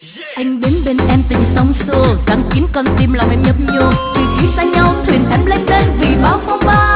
Anh đến bên em tình sóng xô, rằng kín con tim lòng em nhấp nhô. Vì khi xa nhau thuyền em lênh đênh vì bao phong ba.